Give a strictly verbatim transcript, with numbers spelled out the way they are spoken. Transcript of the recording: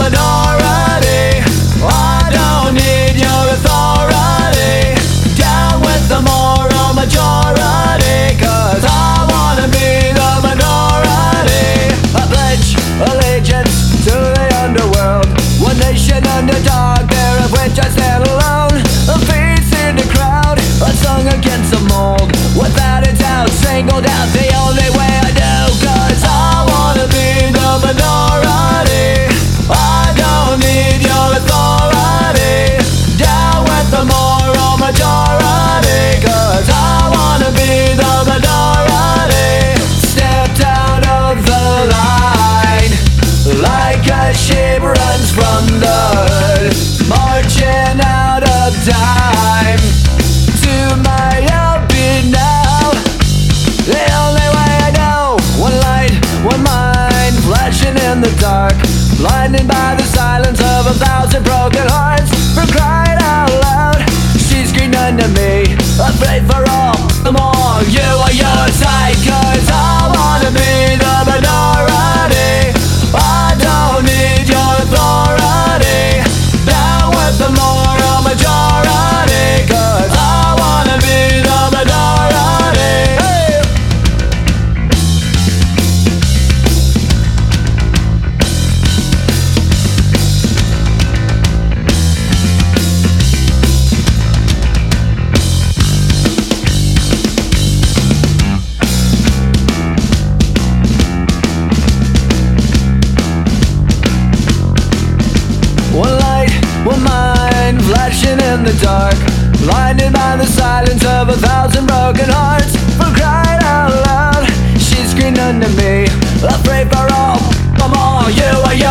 minority. I don't need your authority. Down with the moral majority, 'cause I wanna be the minority. I pledge allegiance to the underworld, one nation under dark, there of which I stand alone. A face in the crowd, a song against the mold, without a doubt, singled out the only way I know. 'Cause I wanna be the minority. I don't need your authority. Down with the moral majority, 'cause I wanna be the minority. Stepped out of the line, like a sheep runs from the herd, marching out of time to my open now. The only way I know, one light, one mind, flashing in the dark, blinded by the silence of a thousand broken hearts. For crying out loud, she screamed unto me, afraid for all the more you are your side. 'Cause I wanna be the minority. I don't need your authority. Down with the moral majority, 'cause I wanna be the minority. Hey! One light, one mind, flashing in the dark, blinded by the silence of a thousand broken hearts. For crying out loud, she screamed unto me, afraid for all, come on, you are you.